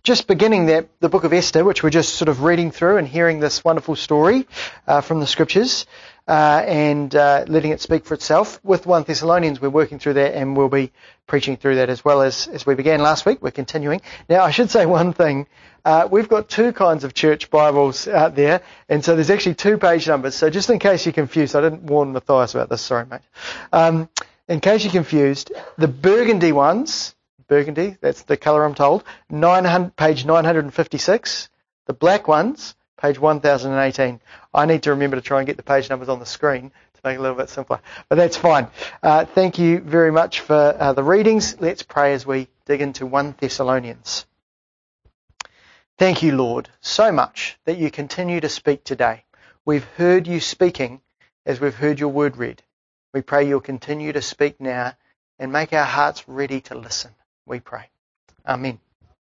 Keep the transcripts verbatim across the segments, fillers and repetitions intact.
just beginning that, the book of Esther, which we're just sort of reading through and hearing this wonderful story uh, from the scriptures uh, and uh, letting it speak for itself. With First Thessalonians, we're working through that and we'll be preaching through that as well as, as we began last week. We're continuing. Now, I should say one thing. Uh, we've got two kinds of church Bibles out there, and so there's actually two page numbers. So just in case you're confused, I didn't warn Matthias about this, sorry mate. Um, in case you're confused, the burgundy ones, burgundy, that's the colour I'm told, nine hundred, page nine fifty-six. The black ones, page one thousand eighteen. I need to remember to try and get the page numbers on the screen to make it a little bit simpler, but that's fine. Uh, thank you very much for uh, the readings. Let's pray as we dig into First Thessalonians. Thank you, Lord, so much that you continue to speak today. We've heard you speaking as we've heard your word read. We pray you'll continue to speak now and make our hearts ready to listen. We pray. Amen.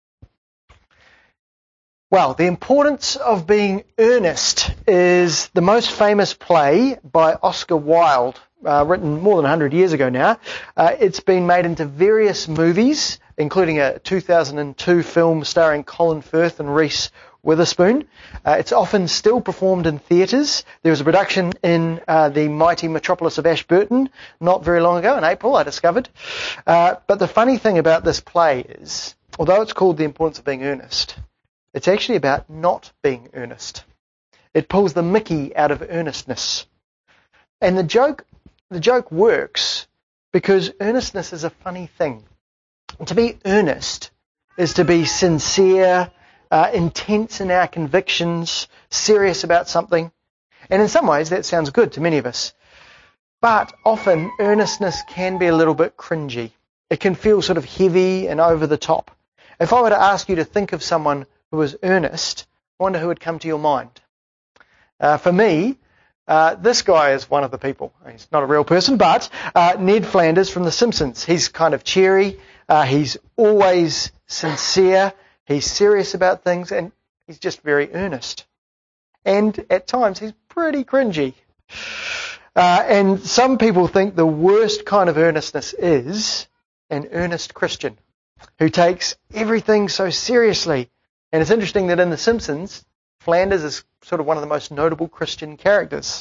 Well, the importance of being earnest is the most famous play by Oscar Wilde, uh, written more than one hundred years ago now. Uh, it's been made into various movies, including a two thousand two film starring Colin Firth and Reese Witherspoon. Uh, it's often still performed in theatres. There was a production in uh, the mighty metropolis of Ashburton not very long ago, in April, I discovered. Uh, but the funny thing about this play is, although it's called The Importance of Being Earnest, it's actually about not being earnest. It pulls the mickey out of earnestness. And the joke, the joke works because earnestness is a funny thing. To be earnest is to be sincere, uh, intense in our convictions, serious about something. And in some ways that sounds good to many of us. But often earnestness can be a little bit cringy. It can feel sort of heavy and over the top. If I were to ask you to think of someone who was earnest, I wonder who would come to your mind. Uh, for me, uh, this guy is one of the people. He's not a real person, but uh, Ned Flanders from The Simpsons. He's kind of cheery. Uh, he's always sincere. He's serious about things, and he's just very earnest. And at times, he's pretty cringy. Uh, and some people think the worst kind of earnestness is an earnest Christian who takes everything so seriously. And it's interesting that in The Simpsons, Flanders is sort of one of the most notable Christian characters.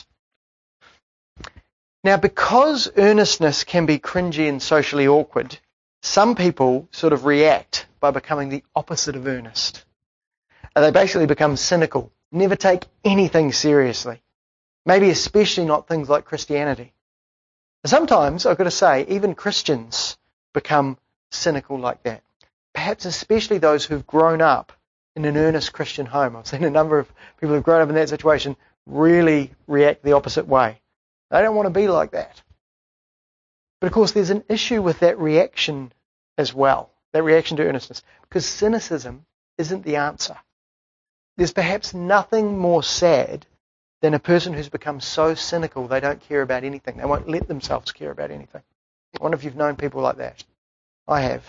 Now, because earnestness can be cringy and socially awkward, some people sort of react by becoming the opposite of earnest. And they basically become cynical, never take anything seriously. Maybe especially not things like Christianity. Sometimes, I've got to say, even Christians become cynical like that. Perhaps especially those who've grown up in an earnest Christian home. I've seen a number of people who've grown up in that situation really react the opposite way. They don't want to be like that. But of course there's an issue with that reaction as well, that reaction to earnestness, because cynicism isn't the answer. There's perhaps nothing more sad than a person who's become so cynical they don't care about anything. They won't let themselves care about anything. I wonder if you've known people like that. I have.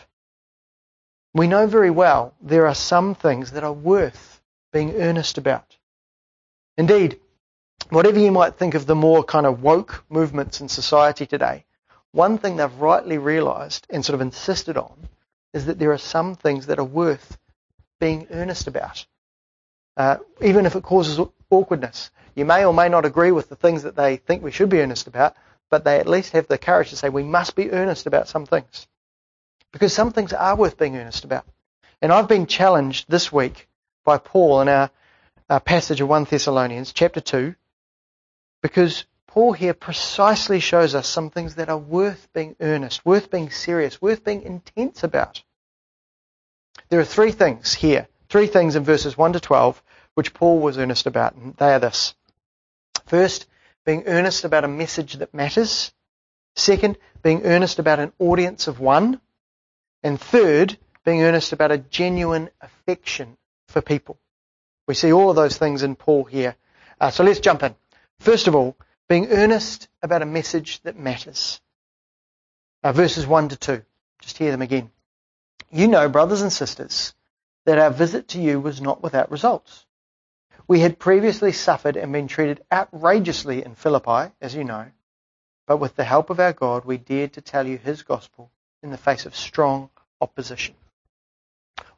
We know very well there are some things that are worth being earnest about. Indeed, whatever you might think of the more kind of woke movements in society today, one thing they've rightly realised and sort of insisted on is that there are some things that are worth being earnest about, uh, even if it causes awkwardness. You may or may not agree with the things that they think we should be earnest about, but they at least have the courage to say we must be earnest about some things. Because some things are worth being earnest about. And I've been challenged this week by Paul in our, our passage of First Thessalonians chapter two, because Paul here precisely shows us some things that are worth being earnest, worth being serious, worth being intense about. There are three things here, three things in verses one to twelve, which Paul was earnest about, and they are this. First, being earnest about a message that matters. Second, being earnest about an audience of one. And third, being earnest about a genuine affection for people. We see all of those things in Paul here. Uh, so let's jump in. First of all, being earnest about a message that matters. Uh, verses one to two. Just hear them again. You know, brothers and sisters, that our visit to you was not without results. We had previously suffered and been treated outrageously in Philippi, as you know, but with the help of our God, we dared to tell you his gospel in the face of strong opposition.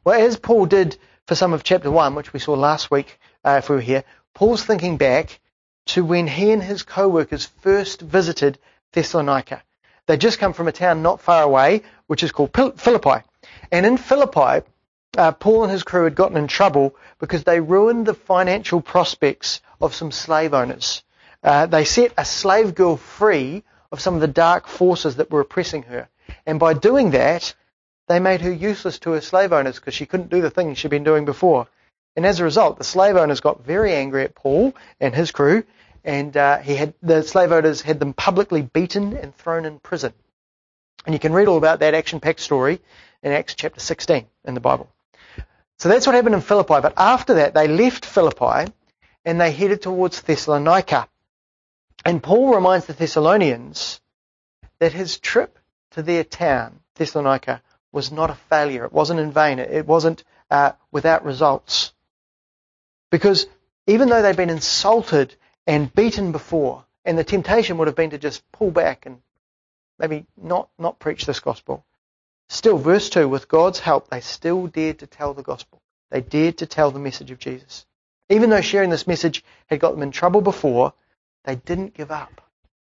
Well, as Paul did for some of chapter one, which we saw last week uh, if we were here, Paul's thinking back to when he and his co-workers first visited Thessalonica. They'd just come from a town not far away, which is called Philippi. And in Philippi, uh, Paul and his crew had gotten in trouble because they ruined the financial prospects of some slave owners. Uh, they set a slave girl free of some of the dark forces that were oppressing her. And by doing that, they made her useless to her slave owners because she couldn't do the things she'd been doing before. And as a result, the slave owners got very angry at Paul and his crew, and uh, he had the slave owners had them publicly beaten and thrown in prison. And you can read all about that action-packed story in Acts chapter sixteen in the Bible. So that's what happened in Philippi. But after that, they left Philippi and they headed towards Thessalonica. And Paul reminds the Thessalonians that his trip to their town, Thessalonica, was not a failure. It wasn't in vain. It wasn't uh, without results. Because even though they'd been insulted and beaten before, and the temptation would have been to just pull back and maybe not, not preach this gospel, still, verse two, with God's help, they still dared to tell the gospel. They dared to tell the message of Jesus. Even though sharing this message had got them in trouble before, they didn't give up.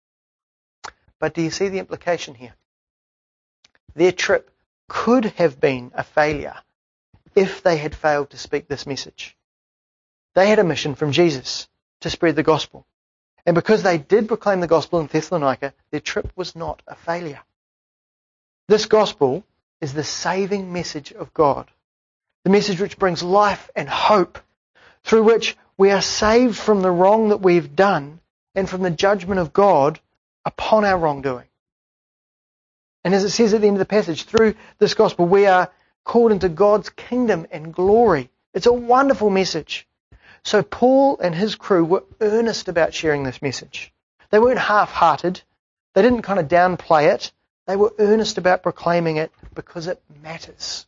But do you see the implication here? Their trip could have been a failure if they had failed to speak this message. They had a mission from Jesus to spread the gospel. And because they did proclaim the gospel in Thessalonica, their trip was not a failure. This gospel is the saving message of God, the message which brings life and hope, through which we are saved from the wrong that we've done and from the judgment of God upon our wrongdoing. And as it says at the end of the passage, through this gospel we are called into God's kingdom and glory. It's a wonderful message. So Paul and his crew were earnest about sharing this message. They weren't half-hearted. They didn't kind of downplay it. They were earnest about proclaiming it because it matters.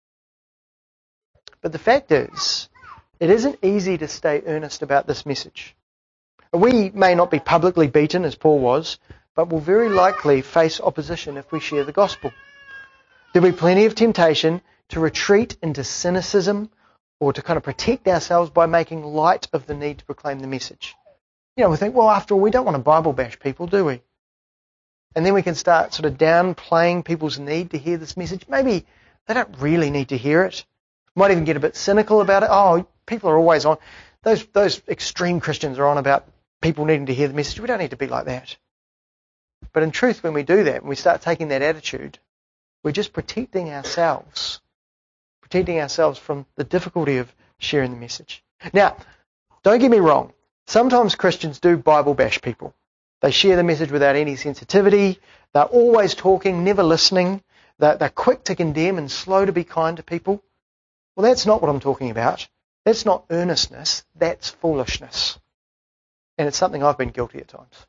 But the fact is, it isn't easy to stay earnest about this message. We may not be publicly beaten as Paul was, but will very likely face opposition if we share the gospel. There'll be plenty of temptation to retreat into cynicism or to kind of protect ourselves by making light of the need to proclaim the message. You know, we think, well, after all, we don't want to Bible bash people, do we? And then we can start sort of downplaying people's need to hear this message. Maybe they don't really need to hear it. Might even get a bit cynical about it. Oh, people are always on. Those those extreme Christians are on about people needing to hear the message. We don't need to be like that. But in truth, when we do that, when we start taking that attitude, we're just protecting ourselves. Protecting ourselves from the difficulty of sharing the message. Now, don't get me wrong. Sometimes Christians do Bible bash people. They share the message without any sensitivity. They're always talking, never listening. They're, they're quick to condemn and slow to be kind to people. Well, that's not what I'm talking about. That's not earnestness. That's foolishness. And it's something I've been guilty at times.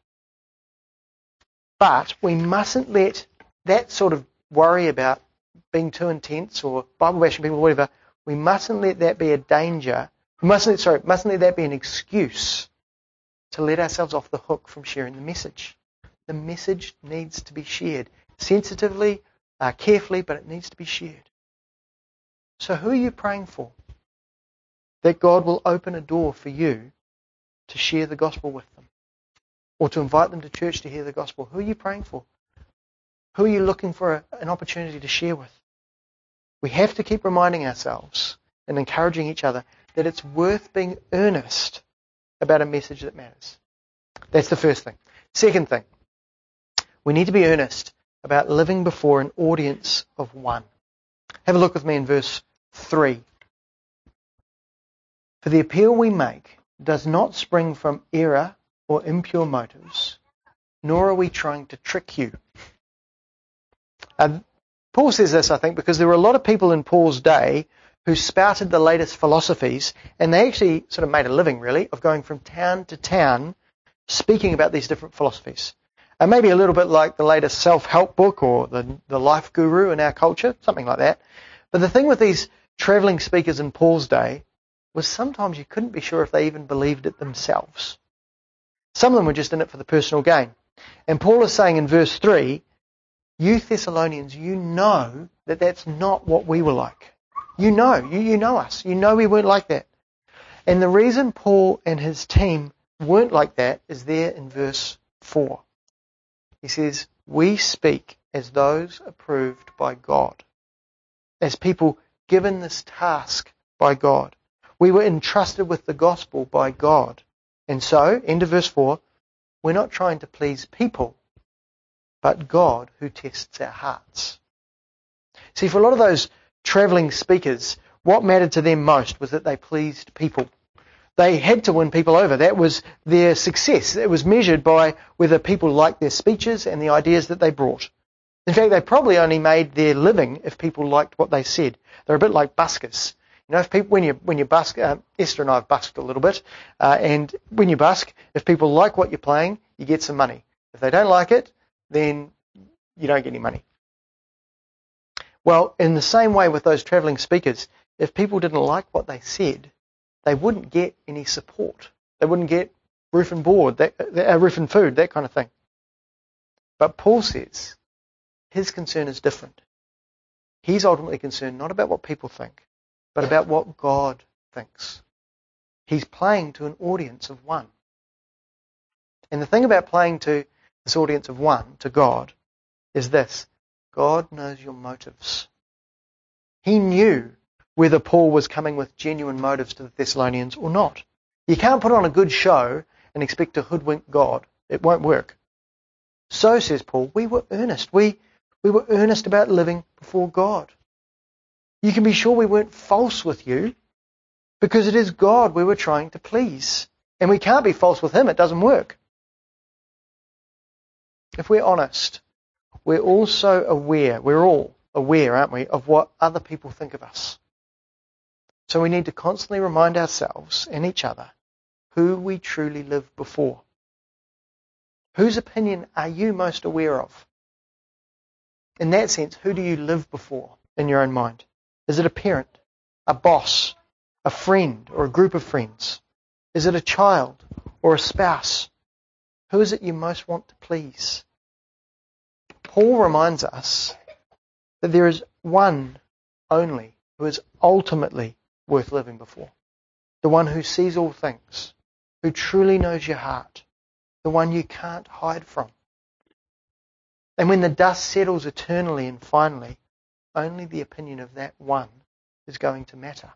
But we mustn't let that sort of worry about being too intense or Bible bashing people or whatever, we mustn't let that be a danger. We mustn't, sorry, mustn't let that be an excuse to let ourselves off the hook from sharing the message. The message needs to be shared sensitively, uh, carefully, but it needs to be shared. So who are you praying for? That God will open a door for you to share the gospel with them or to invite them to church to hear the gospel. Who are you praying for? Who are you looking for a, an opportunity to share with? We have to keep reminding ourselves and encouraging each other that it's worth being earnest about a message that matters. That's the first thing. Second thing, we need to be earnest about living before an audience of one. Have a look with me in verse three. For the appeal we make does not spring from error or impure motives, nor are we trying to trick you. Uh, Paul says this, I think, because there were a lot of people in Paul's day who spouted the latest philosophies, and they actually sort of made a living, really, of going from town to town speaking about these different philosophies. And maybe a little bit like the latest self-help book or the, the life guru in our culture, something like that. But the thing with these travelling speakers in Paul's day was sometimes you couldn't be sure if they even believed it themselves. Some of them were just in it for the personal gain. And Paul is saying in verse three, you Thessalonians, you know that that's not what we were like. You know, you, you know us. You know we weren't like that. And the reason Paul and his team weren't like that is there in verse four. He says, we speak as those approved by God, as people given this task by God. We were entrusted with the gospel by God. And so, end of verse four, we're not trying to please people, but God who tests our hearts. See, for a lot of those travelling speakers, what mattered to them most was that they pleased people. They had to win people over. That was their success. It was measured by whether people liked their speeches and the ideas that they brought. In fact, they probably only made their living if people liked what they said. They're a bit like buskers. You know, if people, when you when you busk, uh, Esther and I have busked a little bit, uh, and when you busk, if people like what you're playing, you get some money. If they don't like it, then you don't get any money. Well, in the same way with those travelling speakers, if people didn't like what they said, they wouldn't get any support. They wouldn't get roof and board, that, uh, roof and food, that kind of thing. But Paul says his concern is different. He's ultimately concerned not about what people think, but about what God thinks. He's playing to an audience of one. And the thing about playing to this audience of one, to God, is this. God knows your motives. He knew whether Paul was coming with genuine motives to the Thessalonians or not. You can't put on a good show and expect to hoodwink God. It won't work. So, says Paul, we were earnest. We, we were earnest about living before God. You can be sure we weren't false with you because it is God we were trying to please. And we can't be false with Him. It doesn't work. If we're honest, we're also aware, we're all aware, aren't we, of what other people think of us. So we need to constantly remind ourselves and each other who we truly live before. Whose opinion are you most aware of? In that sense, who do you live before in your own mind? Is it a parent, a boss, a friend, or a group of friends? Is it a child or a spouse? Who is it you most want to please? Paul reminds us that there is one only who is ultimately worth living before. The one who sees all things, who truly knows your heart, the one you can't hide from. And when the dust settles eternally and finally, only the opinion of that one is going to matter.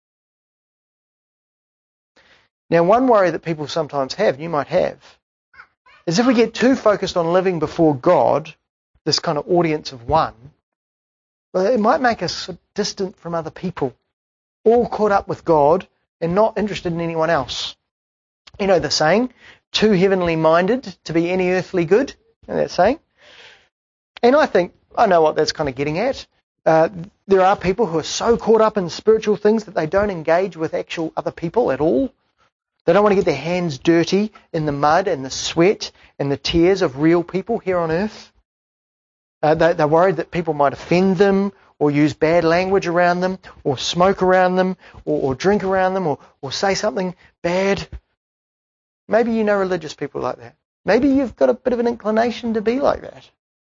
Now, one worry that people sometimes have, you might have, is if we get too focused on living before God, this kind of audience of one, well, it might make us distant from other people, all caught up with God and not interested in anyone else. You know the saying, too heavenly minded to be any earthly good, you know that saying? And I think, I know what that's kind of getting at. Uh, there are people who are so caught up in spiritual things that they don't engage with actual other people at all. They don't want to get their hands dirty in the mud and the sweat and the tears of real people here on earth. Uh, they, they're worried that people might offend them or use bad language around them or smoke around them or, or drink around them or, or say something bad. Maybe you know religious people like that. Maybe you've got a bit of an inclination to be like that.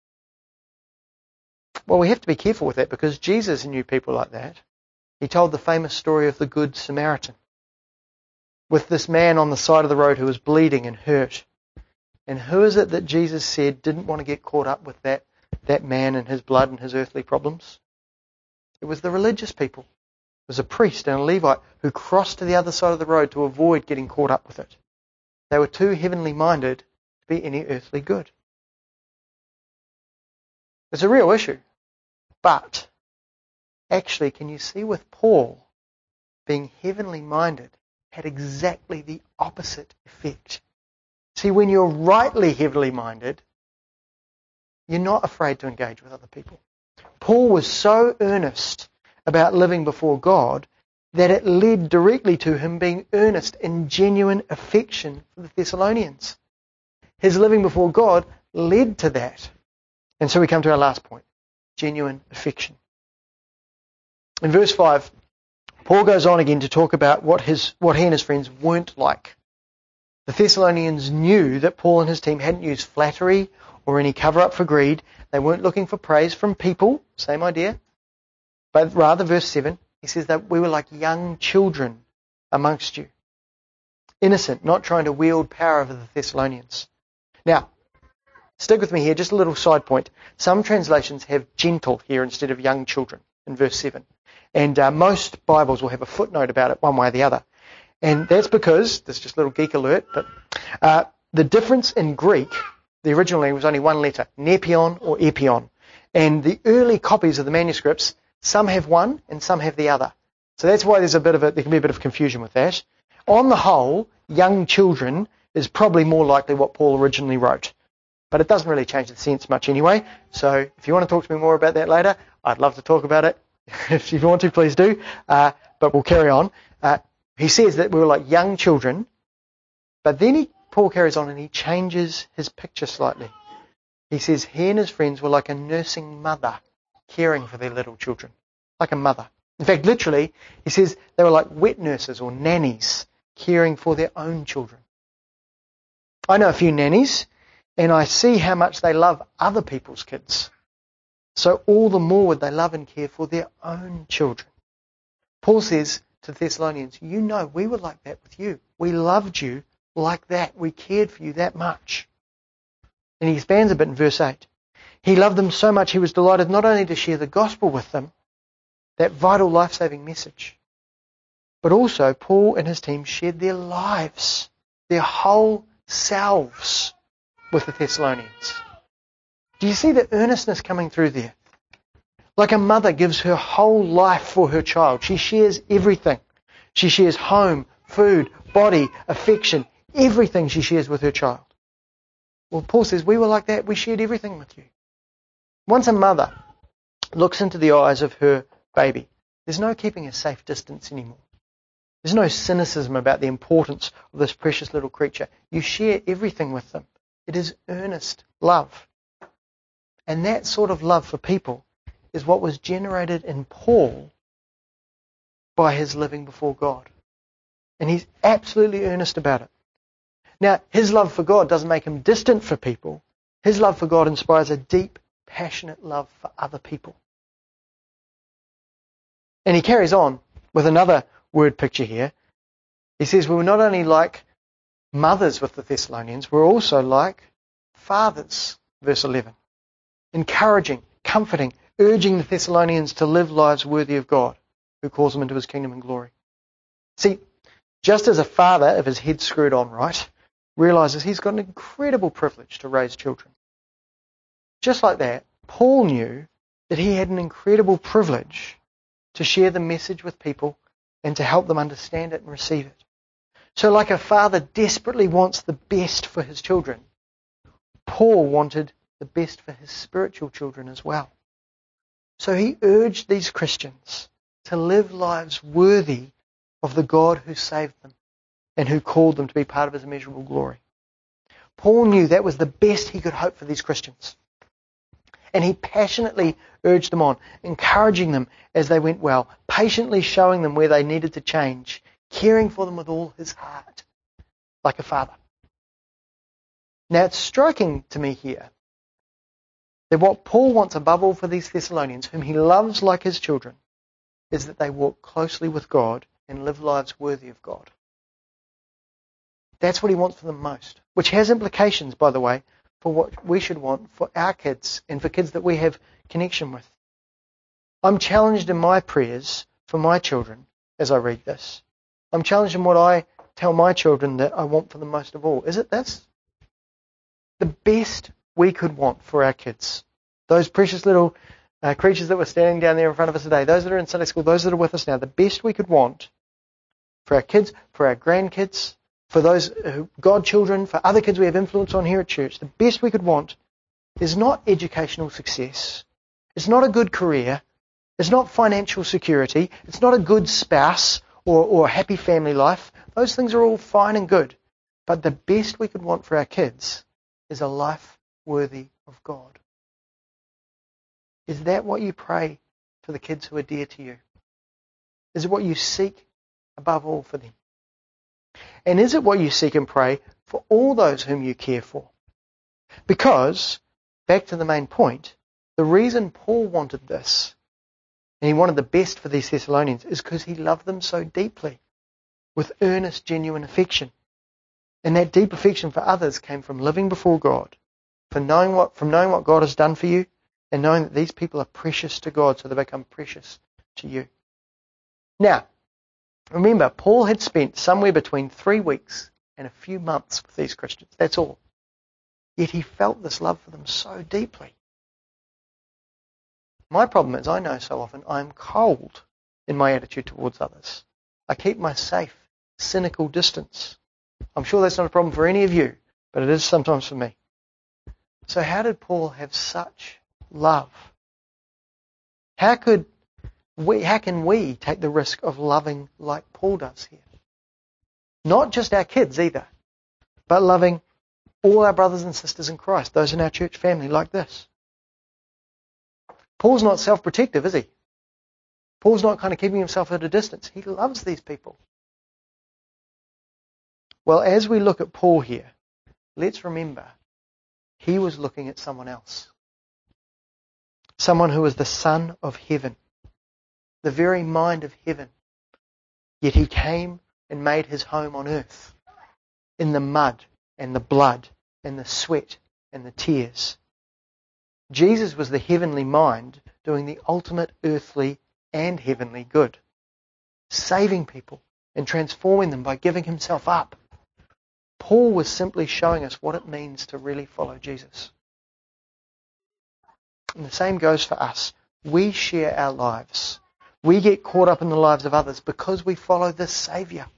Well, we have to be careful with that because Jesus knew people like that. He told the famous story of the Good Samaritan with this man on the side of the road who was bleeding and hurt. And who is it that Jesus said didn't want to get caught up with that, that man and his blood and his earthly problems? It was the religious people. It was a priest and a Levite who crossed to the other side of the road to avoid getting caught up with it. They were too heavenly minded to be any earthly good. It's a real issue. But actually, can you see with Paul, being heavenly minded had exactly the opposite effect. See, when you're rightly heavenly minded, you're not afraid to engage with other people. Paul was so earnest about living before God that it led directly to him being earnest in genuine affection for the Thessalonians. His living before God led to that. And so we come to our last point, genuine affection. In verse five, Paul goes on again to talk about what his what he and his friends weren't like. The Thessalonians knew that Paul and his team hadn't used flattery or any cover-up for greed. They weren't looking for praise from people, same idea. But rather, verse seven, he He says that we were like young children amongst you. Innocent, not trying to wield power over the Thessalonians. Now, stick with me here, just a little side point. Some translations have gentle here instead of young children in verse seven. And uh, most Bibles will have a footnote about it one way or the other. And that's because, this is just a little geek alert, but uh, the difference in Greek, the original language was only one letter, nepion or epion. And the early copies of the manuscripts, some have one and some have the other. So that's why there's a bit of a, there can be a bit of confusion with that. On the whole, young children is probably more likely what Paul originally wrote. But it doesn't really change the sense much anyway. So if you want to talk to me more about that later, I'd love to talk about it. If you want to, please do. Uh, but we'll carry on. Uh, he says that we were like young children. But then he, Paul carries on and he changes his picture slightly. He says he and his friends were like a nursing mother caring for their little children. Like a mother. In fact, literally, he says they were like wet nurses or nannies caring for their own children. I know a few nannies, and I see how much they love other people's kids. So all the more would they love and care for their own children. Paul says to the Thessalonians, you know, we were like that with you. We loved you like that. We cared for you that much. And he expands a bit in verse eight. He loved them so much he was delighted not only to share the gospel with them, that vital life-saving message, but also Paul and his team shared their lives, their whole selves with the Thessalonians. Do you see the earnestness coming through there? Like a mother gives her whole life for her child. She shares everything. She shares home, food, body, affection, everything she shares with her child. Well, Paul says, we were like that. We shared everything with you. Once a mother looks into the eyes of her baby, there's no keeping a safe distance anymore. There's no cynicism about the importance of this precious little creature. You share everything with them. It is earnest love. And that sort of love for people is what was generated in Paul by his living before God. And he's absolutely earnest about it. Now, his love for God doesn't make him distant for people. His love for God inspires a deep, passionate love for other people. And he carries on with another word picture here. He says, we were not only like mothers with the Thessalonians, we're also like fathers, verse eleven. Encouraging, comforting, urging the Thessalonians to live lives worthy of God, who calls them into his kingdom and glory. See, just as a father, if his head's screwed on right, realizes he's got an incredible privilege to raise children. Just like that, Paul knew that he had an incredible privilege to share the message with people and to help them understand it and receive it. So like a father desperately wants the best for his children, Paul wanted the best for his spiritual children as well. So he urged these Christians to live lives worthy of the God who saved them and who called them to be part of his immeasurable glory. Paul knew that was the best he could hope for these Christians. And he passionately urged them on, encouraging them as they went well, patiently showing them where they needed to change, caring for them with all his heart, like a father. Now it's striking to me here that what Paul wants above all for these Thessalonians, whom he loves like his children, is that they walk closely with God and live lives worthy of God. That's what he wants for them most, which has implications, by the way, for what we should want for our kids and for kids that we have connection with. I'm challenged in my prayers for my children as I read this. I'm challenged in what I tell my children that I want for them most of all. Is it this? The best we could want for our kids, those precious little uh, creatures that were standing down there in front of us today, those that are in Sunday school, those that are with us now, the best we could want for our kids, for our grandkids, for those godchildren, for other kids we have influence on here at church, the best we could want is not educational success. It's not a good career. It's not financial security. It's not a good spouse or, or a happy family life. Those things are all fine and good. But the best we could want for our kids is a life worthy of God. Is that what you pray for the kids who are dear to you? Is it what you seek above all for them? And is it what you seek and pray for all those whom you care for? Because, back to the main point, the reason Paul wanted this and he wanted the best for these Thessalonians, is because he loved them so deeply with earnest, genuine affection. And that deep affection for others came from living before God, from knowing what, from knowing what God has done for you, and knowing that these people are precious to God, so they become precious to you. Now, remember, Paul had spent somewhere between three weeks and a few months with these Christians. That's all. Yet he felt this love for them so deeply. My problem is I know so often I'm cold in my attitude towards others. I keep my safe, cynical distance. I'm sure that's not a problem for any of you, but it is sometimes for me. So how did Paul have such love? How could we, how can we take the risk of loving like Paul does here? Not just our kids either, but loving all our brothers and sisters in Christ, those in our church family like this. Paul's not self-protective, is he? Paul's not kind of keeping himself at a distance. He loves these people. Well, as we look at Paul here, let's remember he was looking at someone else. Someone who was the Son of heaven, the very mind of heaven. Yet he came and made his home on earth, in the mud and the blood and the sweat and the tears. Jesus was the heavenly mind doing the ultimate earthly and heavenly good, saving people and transforming them by giving himself up. Paul was simply showing us what it means to really follow Jesus. And the same goes for us. We share our lives. We get caught up in the lives of others because we follow this Saviour.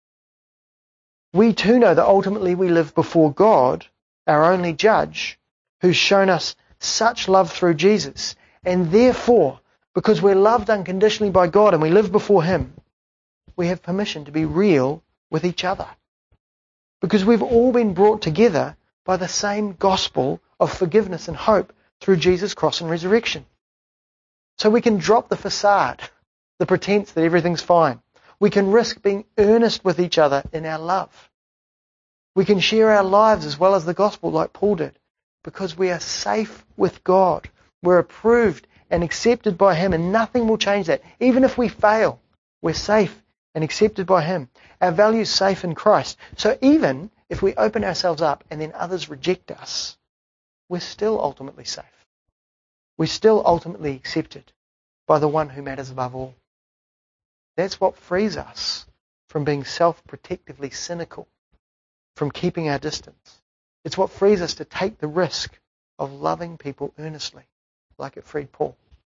We too know that ultimately we live before God, our only judge, who's shown us such love through Jesus. And therefore, because we're loved unconditionally by God and we live before Him, we have permission to be real with each other. Because we've all been brought together by the same gospel of forgiveness and hope through Jesus' cross and resurrection. So we can drop the facade, the pretense that everything's fine. We can risk being earnest with each other in our love. We can share our lives as well as the gospel like Paul did, because we are safe with God. We're approved and accepted by Him, and nothing will change that. Even if we fail, we're safe and accepted by Him. Our value is safe in Christ. So even if we open ourselves up and then others reject us, we're still ultimately safe. We're still ultimately accepted by the one who matters above all. That's what frees us from being self-protectively cynical, from keeping our distance. It's what frees us to take the risk of loving people earnestly, like it freed Paul.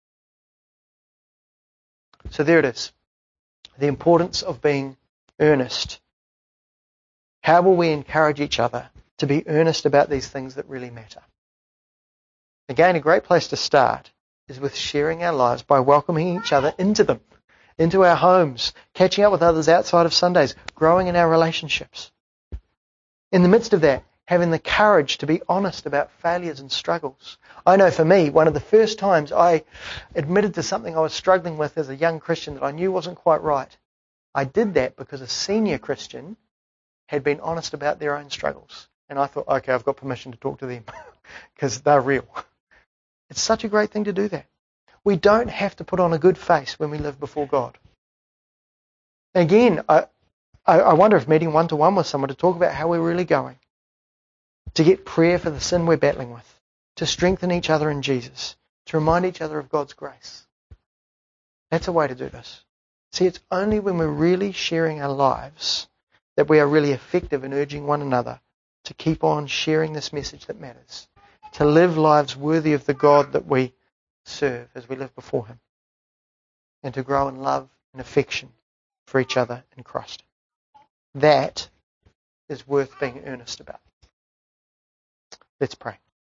So there it is. The importance of being earnest. How will we encourage each other to be earnest about these things that really matter? Again, a great place to start is with sharing our lives by welcoming each other into them, into our homes, catching up with others outside of Sundays, growing in our relationships. In the midst of that, having the courage to be honest about failures and struggles. I know for me, one of the first times I admitted to something I was struggling with as a young Christian that I knew wasn't quite right, I did that because a senior Christian had been honest about their own struggles. And I thought, okay, I've got permission to talk to them because they're real. It's such a great thing to do that. We don't have to put on a good face when we live before God. Again, I, I wonder if meeting one-to-one with someone to talk about how we're really going, to get prayer for the sin we're battling with, to strengthen each other in Jesus, to remind each other of God's grace. That's a way to do this. See, it's only when we're really sharing our lives that we are really effective in urging one another to keep on sharing this message that matters, to live lives worthy of the God that we serve as we live before Him, and to grow in love and affection for each other in Christ. That is worth being earnest about. Let's pray.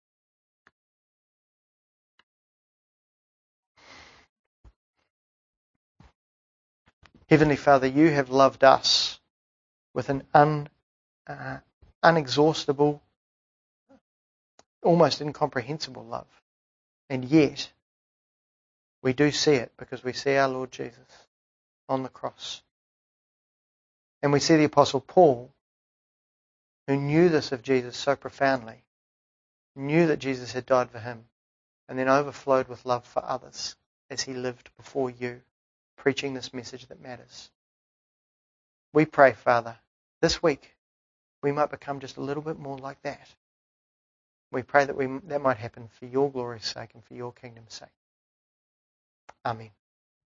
Heavenly Father, you have loved us with an un, uh, unexhaustible, almost incomprehensible love. And yet, we do see it because we see our Lord Jesus on the cross. And we see the Apostle Paul, who knew this of Jesus so profoundly, knew that Jesus had died for him, and then overflowed with love for others. as he lived before you, preaching this message that matters. We pray, Father, this week we might become just a little bit more like that. We pray that we that might happen for your glory's sake and for your kingdom's sake. Amen.